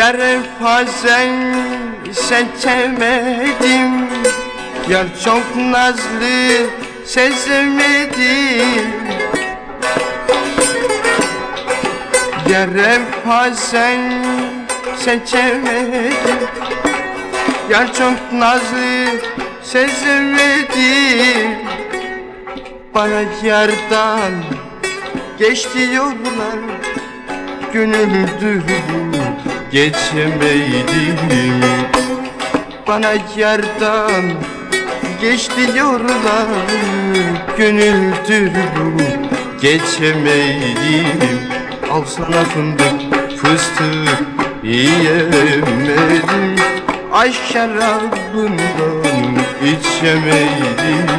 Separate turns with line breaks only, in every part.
Yar bazen seçemedim, yar çok nazlı sezemedim. Yar bazen seçemedim, yar çok nazlı sezemedim. Bana yardan geç diyorlar, gönüldür geçemeydim. Bana yardan geç diyorlar, gönüldür geçemeydim. Al sana fındık fıstık yiyemedim, ay şarabından içemedim.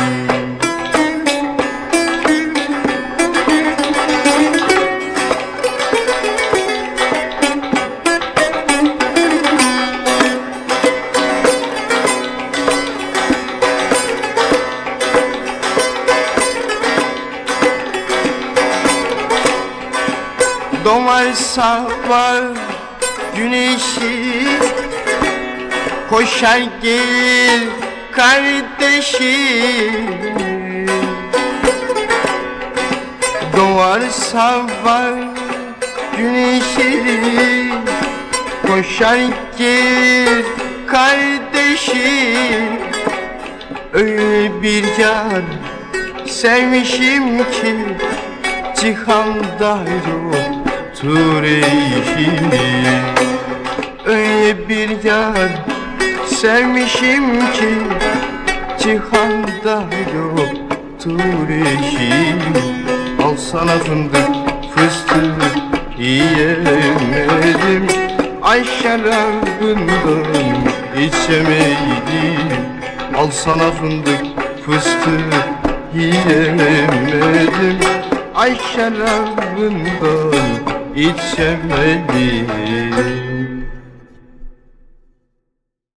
Doğar sabah güneşi, koşar gelir kardeşim. Doğar sabah güneşi, koşar gelir kardeşim. Öyle bir yar sevmişim ki cihanda yoktur eşi. Öyle bir yar sevmişim ki cihanda yoktur eşi. Al sana fındık fıstık yiyemedim, ay şarabından içemedim. Al sana fındık fıstık yiyemedim, ay şarabından içemedim.